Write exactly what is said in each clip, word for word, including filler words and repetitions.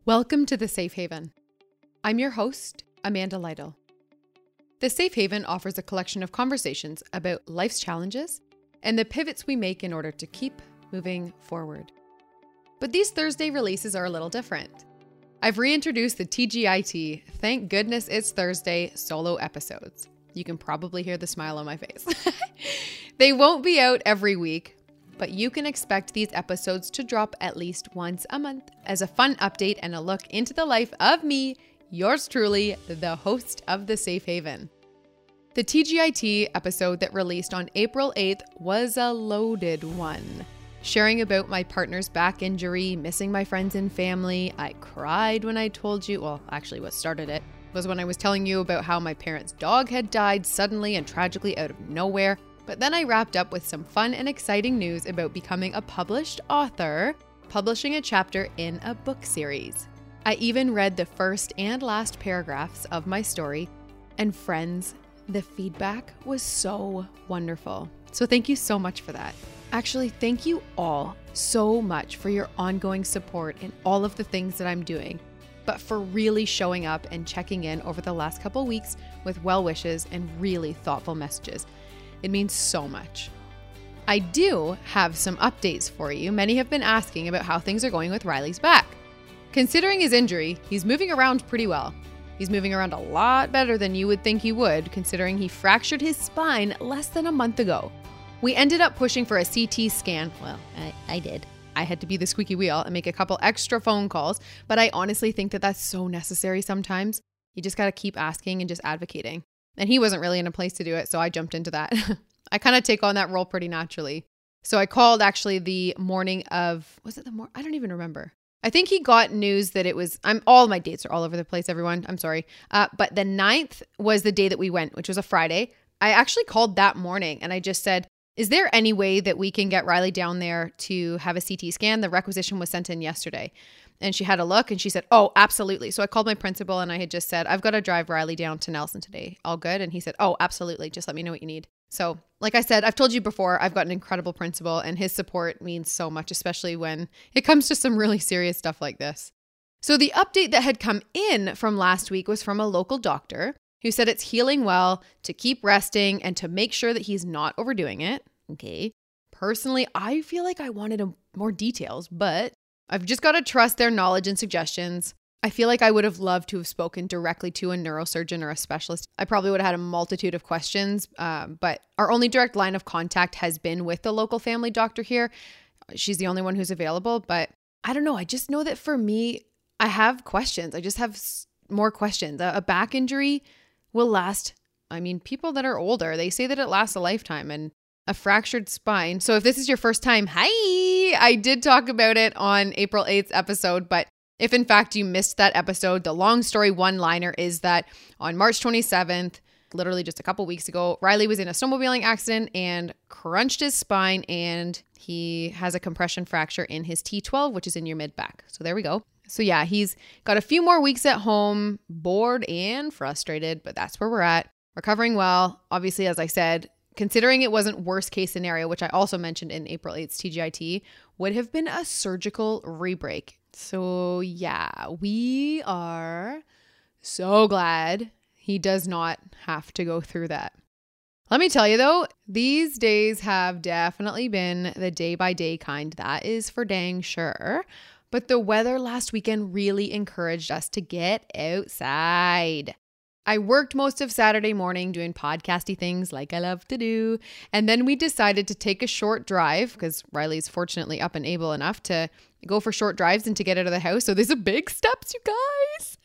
Welcome to The Safe Haven. I'm your host, Amanda Lytle. The Safe Haven offers a collection of conversations about life's challenges and the pivots we make in order to keep moving forward. But these Thursday releases are a little different. I've reintroduced the T G I T, Thank Goodness It's Thursday solo episodes. You can probably hear the smile on my face. They won't be out every week, but you can expect these episodes to drop at least once a month as a fun update and a look into the life of me, yours truly, the host of The Safe Haven. The T G I T episode that released on April eighth was a loaded one. Sharing about my partner's back injury, missing my friends and family. I cried when I told you, well, actually what started it was when I was telling you about how my parents' dog had died suddenly and tragically out of nowhere. But then I wrapped up with some fun and exciting news about becoming a published author, publishing a chapter in a book series. I even read the first and last paragraphs of my story, and friends, the feedback was so wonderful. So thank you so much for that. Actually, thank you all so much for your ongoing support in all of the things that I'm doing, but for really showing up and checking in over the last couple weeks with well wishes and really thoughtful messages. It means so much. I do have some updates for you. Many have been asking about how things are going with Riley's back. Considering his injury, he's moving around pretty well. He's moving around a lot better than you would think he would, considering he fractured his spine less than a month ago. We ended up pushing for a C T scan. Well, I, I did. I had to be the squeaky wheel and make a couple extra phone calls, but I honestly think that that's so necessary sometimes. You just got to keep asking and just advocating. And he wasn't really in a place to do it, so I jumped into that. I kind of take on that role pretty naturally. So I called actually the morning of, was it the morning? I don't even remember. I think he got news that it was, I'm all my dates are all over the place, everyone. I'm sorry. Uh, but the ninth was the day that we went, which was a Friday. I actually called that morning and I just said, is there any way that we can get Riley down there to have a C T scan? The requisition was sent in yesterday. And she had a look and she said, oh, absolutely. So I called my principal and I had just said, I've got to drive Riley down to Nelson today. All good? And he said, oh, absolutely. Just let me know what you need. So like I said, I've told you before, I've got an incredible principal and his support means so much, especially when it comes to some really serious stuff like this. So the update that had come in from last week was from a local doctor who said it's healing well, to keep resting and to make sure that he's not overdoing it. Okay. Personally, I feel like I wanted a, more details, but I've just got to trust their knowledge and suggestions. I feel like I would have loved to have spoken directly to a neurosurgeon or a specialist. I probably would have had a multitude of questions, um, but our only direct line of contact has been with the local family doctor here. She's the only one who's available, but I don't know. I just know that for me, I have questions. I just have s- more questions. A, a back injury will last. I mean, people that are older, they say that it lasts a lifetime, and a fractured spine. So if this is your first time, hi, I did talk about it on April eighth episode, but if in fact you missed that episode, the long story one-liner is that on March twenty-seventh, literally just a couple weeks ago, Riley was in a snowmobiling accident and crunched his spine, and he has a compression fracture in his T twelve, which is in your mid-back. So there we go. So yeah, he's got a few more weeks at home, bored and frustrated, but that's where we're at. Recovering well. Obviously, as I said, considering it wasn't worst case scenario, which I also mentioned in April eighth's T G I T, would have been a surgical rebreak. So yeah, we are so glad he does not have to go through that. Let me tell you though, these days have definitely been the day by day kind. That is for dang sure. But the weather last weekend really encouraged us to get outside. I worked most of Saturday morning doing podcasty things like I love to do. And then we decided to take a short drive because Riley's fortunately up and able enough to go for short drives and to get out of the house. So these are big steps, you guys.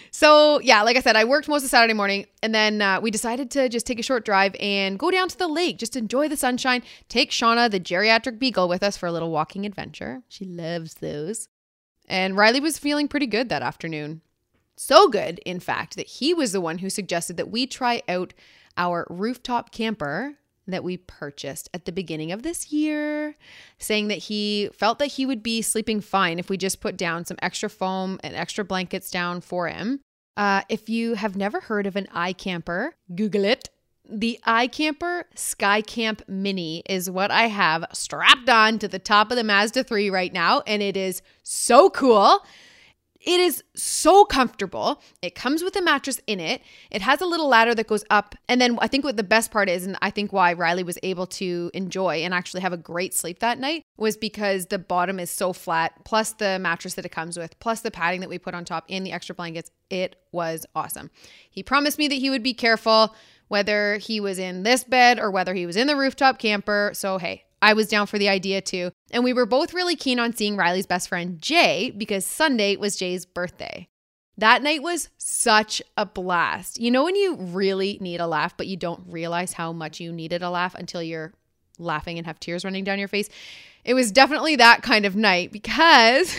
So yeah, like I said, I worked most of Saturday morning and then uh, we decided to just take a short drive and go down to the lake, just enjoy the sunshine, take Shauna, the geriatric beagle, with us for a little walking adventure. She loves those. And Riley was feeling pretty good that afternoon. So good, in fact, that he was the one who suggested that we try out our rooftop camper that we purchased at the beginning of this year, saying that he felt that he would be sleeping fine if we just put down some extra foam and extra blankets down for him. Uh, if you have never heard of an iCamper, Google it. The iCamper SkyCamp Mini is what I have strapped on to the top of the Mazda three right now, and it is so cool. It is so comfortable. It comes with a mattress in it. It has a little ladder that goes up. And then I think what the best part is, and I think why Riley was able to enjoy and actually have a great sleep that night, was because the bottom is so flat, plus the mattress that it comes with, plus the padding that we put on top and the extra blankets. It was awesome. He promised me that he would be careful whether he was in this bed or whether he was in the rooftop camper. So hey, I was down for the idea too. And we were both really keen on seeing Riley's best friend, Jay, because Sunday was Jay's birthday. That night was such a blast. You know when you really need a laugh, but you don't realize how much you needed a laugh until you're laughing and have tears running down your face? It was definitely that kind of night because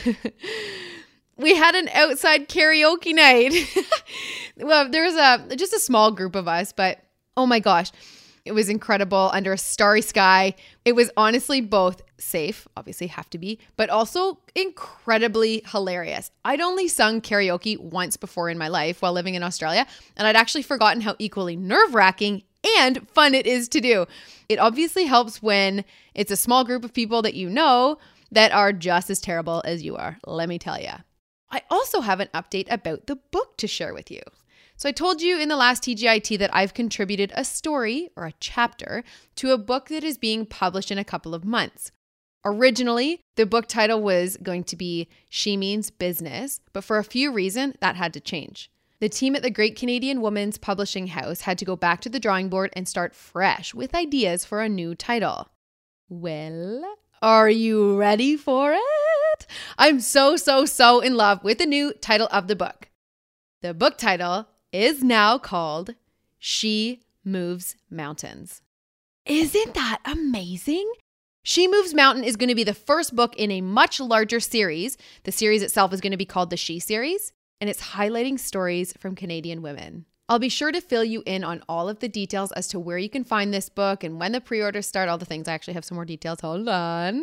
we had an outside karaoke night. Well, there was a just a small group of us, but oh my gosh. It was incredible under a starry sky. It was honestly both safe, obviously have to be, but also incredibly hilarious. I'd only sung karaoke once before in my life while living in Australia, and I'd actually forgotten how equally nerve-wracking and fun it is to do. It obviously helps when it's a small group of people that you know that are just as terrible as you are, let me tell you. I also have an update about the book to share with you. So I told you in the last T G I T that I've contributed a story or a chapter to a book that is being published in a couple of months. Originally, the book title was going to be She Means Business, but for a few reasons, that had to change. The team at the Great Canadian Women's Publishing House had to go back to the drawing board and start fresh with ideas for a new title. Well, are you ready for it? I'm so, so, so in love with the new title of the book. The book title is now called She Moves Mountains. Isn't that amazing? She Moves Mountain is going to be the first book in a much larger series. The series itself is going to be called the She Series, and it's highlighting stories from Canadian women. I'll be sure to fill you in on all of the details as to where you can find this book and when the pre-orders start, all the things. I actually have some more details. Hold on.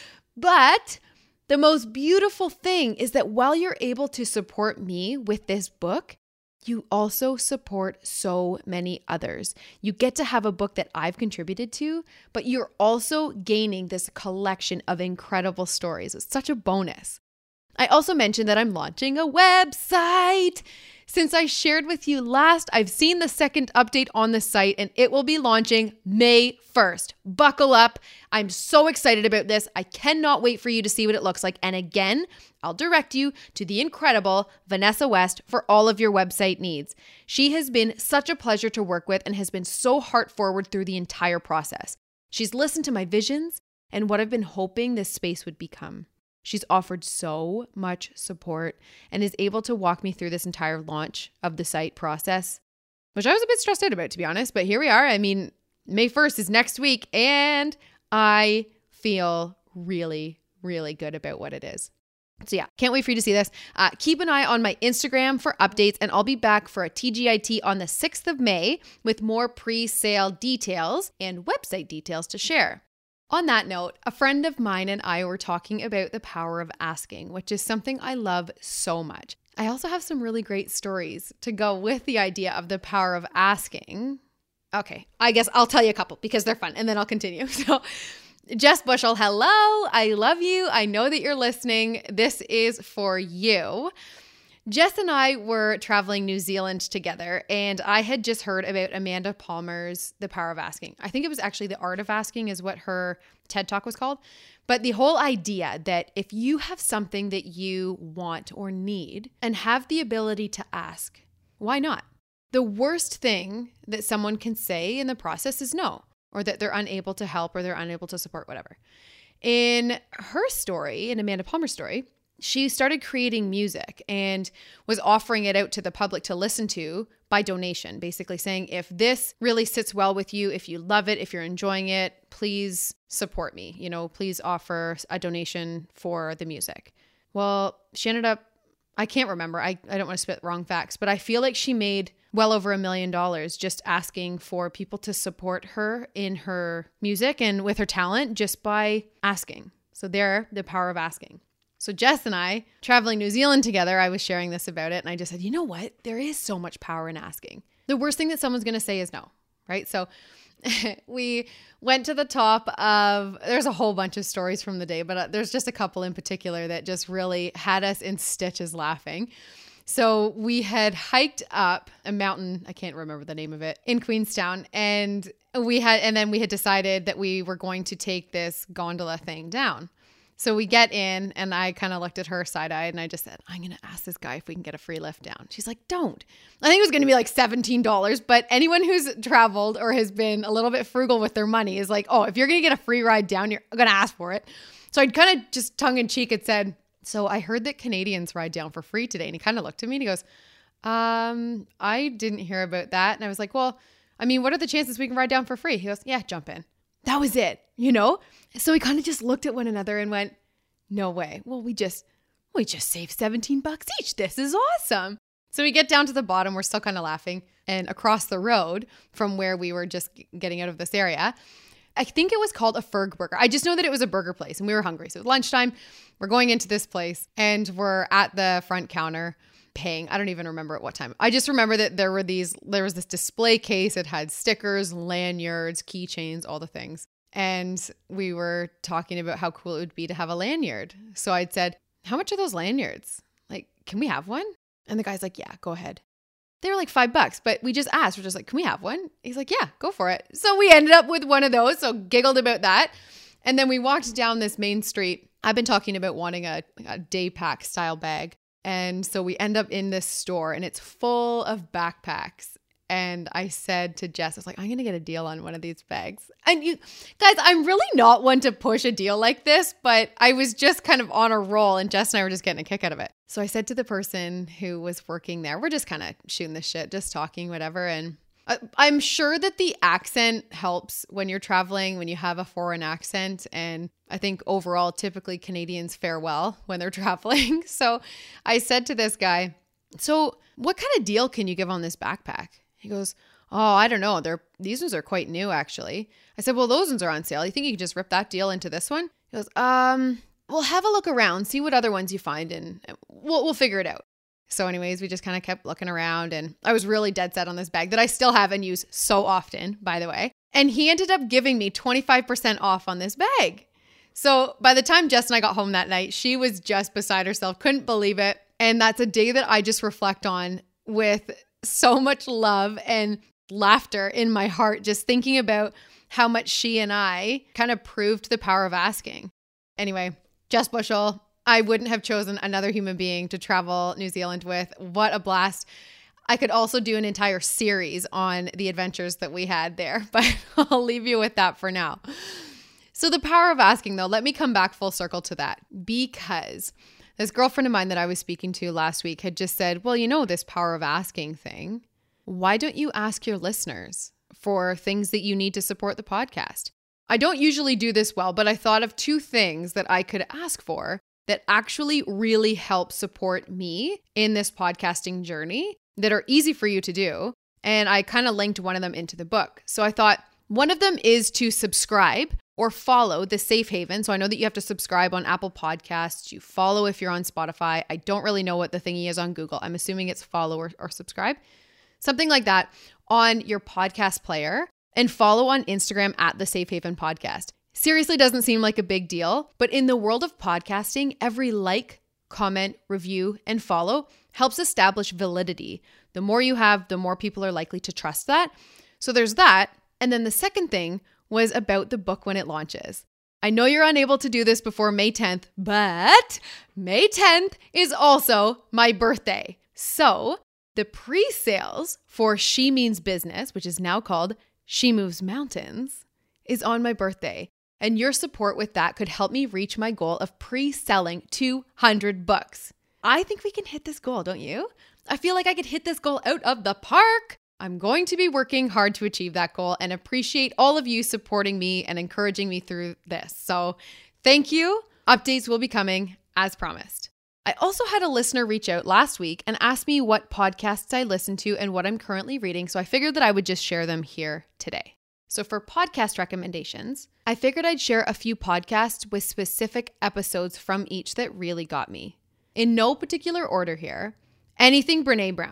But the most beautiful thing is that while you're able to support me with this book, you also support so many others. You get to have a book that I've contributed to, but you're also gaining this collection of incredible stories. It's such a bonus. I also mentioned that I'm launching a website. Since I shared with you last, I've seen the second update on the site and it will be launching May first. Buckle up. I'm so excited about this. I cannot wait for you to see what it looks like. And again, I'll direct you to the incredible Vanessa West for all of your website needs. She has been such a pleasure to work with and has been so heart forward through the entire process. She's listened to my visions and what I've been hoping this space would become. She's offered so much support and is able to walk me through this entire launch of the site process, which I was a bit stressed out about, to be honest. But here we are. I mean, May first is next week, and I feel really, really good about what it is. So yeah, can't wait for you to see this. Uh, keep an eye on my Instagram for updates, and I'll be back for a T G I T on the sixth of May with more pre-sale details and website details to share. On that note, a friend of mine and I were talking about the power of asking, which is something I love so much. I also have some really great stories to go with the idea of the power of asking. Okay, I guess I'll tell you a couple because they're fun, and then I'll continue. So, Jess Bushell, hello. I love you. I know that you're listening. This is for you. Jess and I were traveling New Zealand together, and I had just heard about Amanda Palmer's The Power of Asking. I think it was actually The Art of Asking is what her TED Talk was called. But the whole idea that if you have something that you want or need and have the ability to ask, why not? The worst thing that someone can say in the process is no, or that they're unable to help or they're unable to support, whatever. In her story, in Amanda Palmer's story, she started creating music and was offering it out to the public to listen to by donation, basically saying, if this really sits well with you, if you love it, if you're enjoying it, please support me. You know, please offer a donation for the music. Well, she ended up, I can't remember. I, I don't want to spit wrong facts, but I feel like she made well over a million dollars just asking for people to support her in her music and with her talent just by asking. So there, the power of asking. So Jess and I, traveling New Zealand together, I was sharing this about it. And I just said, you know what? There is so much power in asking. The worst thing that someone's going to say is no, right? So we went to the top of, there's a whole bunch of stories from the day, but there's just a couple in particular that just really had us in stitches laughing. So we had hiked up a mountain, I can't remember the name of it, in Queenstown. And we had, and then we had decided that we were going to take this gondola thing down. So we get in and I kind of looked at her side-eyed and I just said, I'm going to ask this guy if we can get a free lift down. She's like, don't. I think it was going to be like seventeen dollars, but anyone who's traveled or has been a little bit frugal with their money is like, oh, if you're going to get a free ride down, you're going to ask for it. So I'd kind of just tongue in cheek had said, so I heard that Canadians ride down for free today. And he kind of looked at me and he goes, um, I didn't hear about that. And I was like, well, I mean, what are the chances we can ride down for free? He goes, yeah, jump in. That was it, you know? So we kind of just looked at one another and went, no way. Well, we just, we just saved seventeen bucks each. This is awesome. So we get down to the bottom. We're still kind of laughing. And across the road from where we were just getting out of this area, I think it was called a Ferg Burger. I just know that it was a burger place and we were hungry. So it was lunchtime. We're going into this place and we're at the front counter paying. I don't even remember at what time. I just remember that there were these, there was this display case. It had stickers, lanyards, keychains, all the things. And we were talking about how cool it would be to have a lanyard. So I'd said, how much are those lanyards? Like, can we have one? And the guy's like, yeah, go ahead. They were like five bucks, but we just asked. We're just like, can we have one? He's like, yeah, go for it. So we ended up with one of those. So giggled about that. And then we walked down this main street. I've been talking about wanting a, a day pack style bag. And so we end up in this store and it's full of backpacks. And I said to Jess, I was like, I'm going to get a deal on one of these bags. And you guys, I'm really not one to push a deal like this, but I was just kind of on a roll and Jess and I were just getting a kick out of it. So I said to the person who was working there, we're just kind of shooting the shit, just talking, whatever. And I'm sure that the accent helps when you're traveling, when you have a foreign accent. And I think overall, typically Canadians fare well when they're traveling. So I said to this guy, so what kind of deal can you give on this backpack? He goes, oh, I don't know. They're, these ones are quite new, actually. I said, well, those ones are on sale. You think you could just rip that deal into this one? He goes, um, well, have a look around, see what other ones you find, and we'll, we'll figure it out. So anyways, we just kind of kept looking around, and I was really dead set on this bag that I still have and use so often, by the way. And he ended up giving me twenty-five percent off on this bag. So by the time Jess and I got home that night, she was just beside herself, couldn't believe it. And that's a day that I just reflect on with so much love and laughter in my heart, just thinking about how much she and I kind of proved the power of asking. Anyway, Jess Bushell, I wouldn't have chosen another human being to travel New Zealand with. What a blast. I could also do an entire series on the adventures that we had there, but I'll leave you with that for now. So the power of asking, though, let me come back full circle to that, because this girlfriend of mine that I was speaking to last week had just said, well, you know, this power of asking thing, why don't you ask your listeners for things that you need to support the podcast? I don't usually do this well, but I thought of two things that I could ask for that actually really help support me in this podcasting journey that are easy for you to do. And I kind of linked one of them into the book. So I thought one of them is to subscribe or follow the Safe Haven. So I know that you have to subscribe on Apple Podcasts. You follow if you're on Spotify. I don't really know what the thingy is on Google. I'm assuming it's follow or, or subscribe. Something like that on your podcast player, and follow on Instagram at the Safe Haven Podcast. Seriously, doesn't seem like a big deal, but in the world of podcasting, every like, comment, review, and follow helps establish validity. The more you have, the more people are likely to trust that. So there's that. And then the second thing was about the book when it launches. I know you're unable to do this before May tenth, but May tenth is also my birthday. So the pre-sales for She Means Business, which is now called She Moves Mountains, is on my birthday. And your support with that could help me reach my goal of pre-selling two hundred books. I think we can hit this goal, don't you? I feel like I could hit this goal out of the park. I'm going to be working hard to achieve that goal and appreciate all of you supporting me and encouraging me through this. So thank you. Updates will be coming as promised. I also had a listener reach out last week and ask me what podcasts I listen to and what I'm currently reading. So I figured that I would just share them here today. So for podcast recommendations, I figured I'd share a few podcasts with specific episodes from each that really got me. In no particular order here, anything Brené Brown.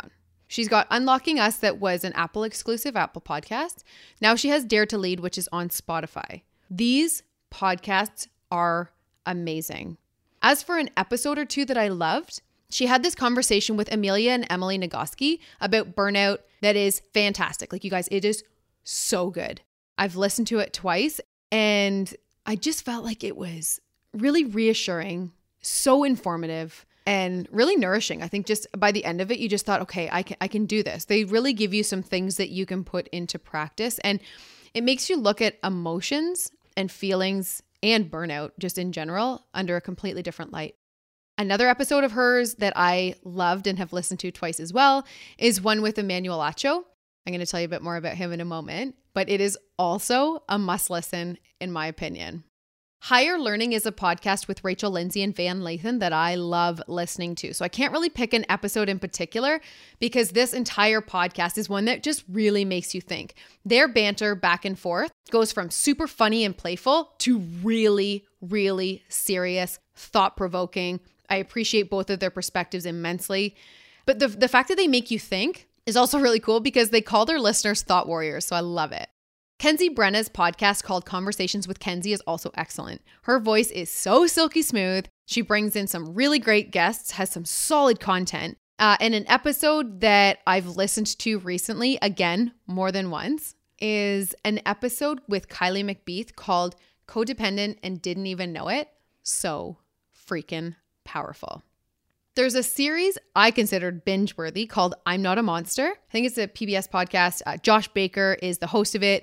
She's got Unlocking Us, that was an Apple exclusive Apple podcast. Now she has Dare to Lead, which is on Spotify. These podcasts are amazing. As for an episode or two that I loved, she had this conversation with Amelia and Emily Nagoski about burnout that is fantastic. Like, you guys, it is so good. I've listened to it twice and I just felt like it was really reassuring, so informative, and really nourishing. I think just by the end of it, you just thought, okay, I can, I can do this. They really give you some things that you can put into practice. And it makes you look at emotions and feelings and burnout just in general under a completely different light. Another episode of hers that I loved and have listened to twice as well is one with Emmanuel Acho. I'm going to tell you a bit more about him in a moment, but it is also a must listen in my opinion. Higher Learning is a podcast with Rachel Lindsay and Van Lathan that I love listening to. So I can't really pick an episode in particular because this entire podcast is one that just really makes you think. Their banter back and forth goes from super funny and playful to really, really serious, thought-provoking. I appreciate both of their perspectives immensely. But the, the fact that they make you think is also really cool because they call their listeners thought warriors. So I love it. Kenzie Brenna's podcast called Conversations with Kenzie is also excellent. Her voice is so silky smooth. She brings in some really great guests, has some solid content. Uh, and an episode that I've listened to recently, again, more than once, is an episode with Kylie McBeath called Codependent and Didn't Even Know It. So freaking powerful. There's a series I considered binge-worthy called I'm Not a Monster. I think it's a P B S podcast. Uh, Josh Baker is the host of it.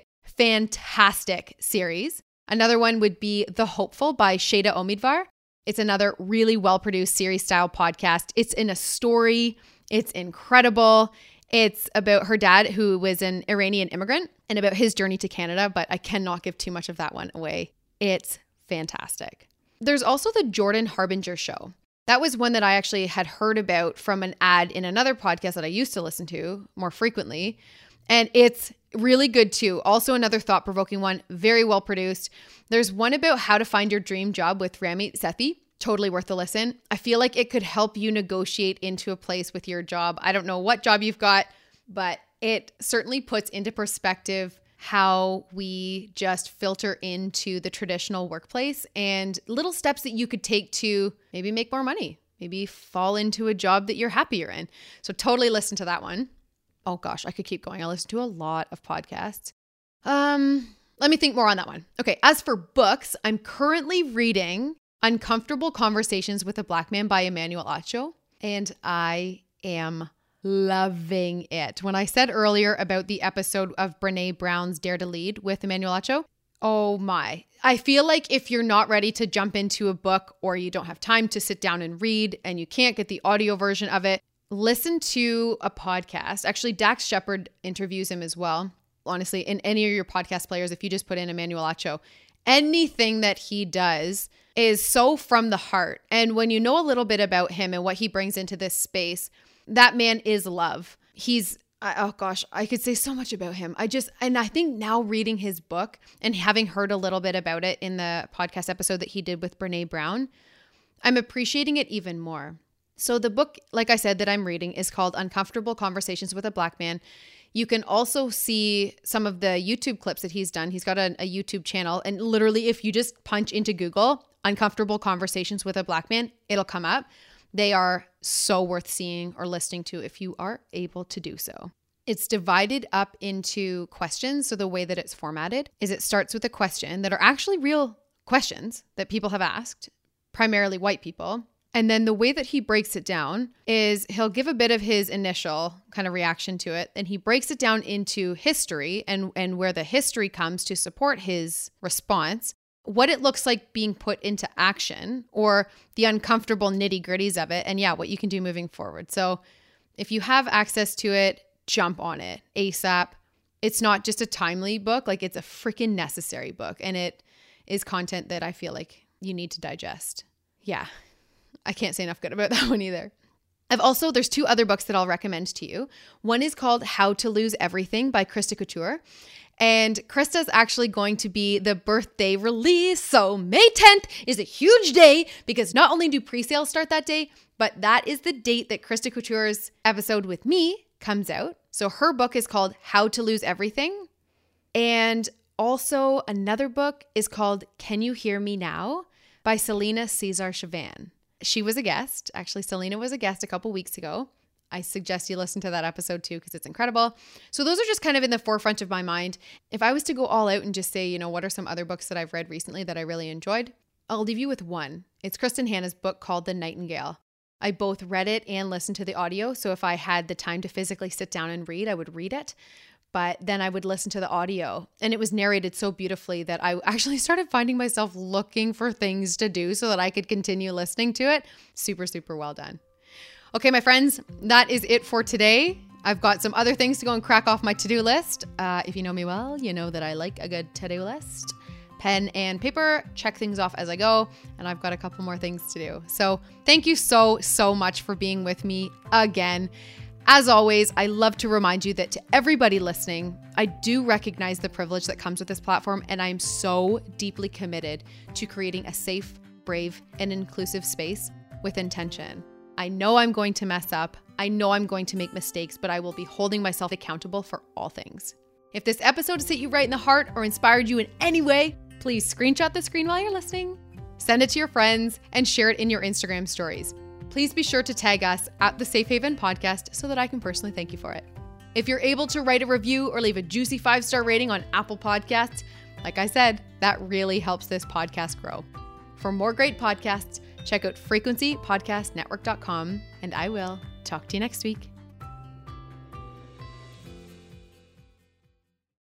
Fantastic series. Another one would be The Hopeful by Shada Omidvar. It's another really well-produced series-style podcast. It's in a story. It's incredible. It's about her dad, who was an Iranian immigrant, and about his journey to Canada, but I cannot give too much of that one away. It's fantastic. There's also the Jordan Harbinger Show. That was one that I actually had heard about from an ad in another podcast that I used to listen to more frequently. And it's really good too. Also another thought-provoking one, very well produced. There's one about how to find your dream job with Ramit Sethi. Totally worth a listen. I feel like it could help you negotiate into a place with your job. I don't know what job you've got, but it certainly puts into perspective how we just filter into the traditional workplace and little steps that you could take to maybe make more money, maybe fall into a job that you're happier in. So totally listen to that one. Oh gosh, I could keep going. I listen to a lot of podcasts. Um, let me think more on that one. Okay, as for books, I'm currently reading Uncomfortable Conversations with a Black Man by Emmanuel Acho, and I am loving it. When I said earlier about the episode of Brene Brown's Dare to Lead with Emmanuel Acho, oh my. I feel like if you're not ready to jump into a book or you don't have time to sit down and read and you can't get the audio version of it, listen to a podcast. Actually, Dax Shepard interviews him as well. Honestly, in any of your podcast players, if you just put in Emmanuel Acho, anything that he does is so from the heart. And when you know a little bit about him and what he brings into this space, that man is love. He's, oh gosh, I could say so much about him. I just, and I think now reading his book and having heard a little bit about it in the podcast episode that he did with Brene Brown, I'm appreciating it even more. So the book, like I said, that I'm reading is called Uncomfortable Conversations with a Black Man. You can also see some of the YouTube clips that he's done. He's got a, a YouTube channel, and literally if you just punch into Google, Uncomfortable Conversations with a Black Man, it'll come up. They are so worth seeing or listening to if you are able to do so. It's divided up into questions. So the way that it's formatted is it starts with a question that are actually real questions that people have asked, primarily white people. And then the way that he breaks it down is he'll give a bit of his initial kind of reaction to it. And he breaks it down into history and, and where the history comes to support his response, what it looks like being put into action, or the uncomfortable nitty gritties of it. And yeah, what you can do moving forward. So if you have access to it, jump on it ASAP. It's not just a timely book. Like, it's a freaking necessary book. And it is content that I feel like you need to digest. Yeah. I can't say enough good about that one either. I've also, there's two other books that I'll recommend to you. One is called How to Lose Everything by Krista Couture. And Krista's actually going to be the birthday release. So May tenth is a huge day because not only do pre-sales start that day, but that is the date that Krista Couture's episode with me comes out. So her book is called How to Lose Everything. And also another book is called Can You Hear Me Now by Selena Cesar Chavannes. She was a guest. Actually, Selena was a guest a couple weeks ago. I suggest you listen to that episode too because it's incredible. So those are just kind of in the forefront of my mind. If I was to go all out and just say, you know, what are some other books that I've read recently that I really enjoyed? I'll leave you with one. It's Kristen Hanna's book called The Nightingale. I both read it and listened to the audio. So if I had the time to physically sit down and read, I would read it. But then I would listen to the audio, and it was narrated so beautifully that I actually started finding myself looking for things to do so that I could continue listening to it. Super, super well done. Okay, my friends, that is it for today. I've got some other things to go and crack off my to-do list. Uh, if you know me well, you know that I like a good to-do list. Pen and paper, check things off as I go, and I've got a couple more things to do. So thank you so, so much for being with me again. As always, I love to remind you that to everybody listening, I do recognize the privilege that comes with this platform, and I'm so deeply committed to creating a safe, brave, and inclusive space with intention. I know I'm going to mess up. I know I'm going to make mistakes, but I will be holding myself accountable for all things. If this episode has hit you right in the heart or inspired you in any way, please screenshot the screen while you're listening, send it to your friends, and share it in your Instagram stories. Please be sure to tag us at the Safe Haven Podcast so that I can personally thank you for it. If you're able to write a review or leave a juicy five-star rating on Apple Podcasts, like I said, that really helps this podcast grow. For more great podcasts, check out frequency podcast network dot com, and I will talk to you next week.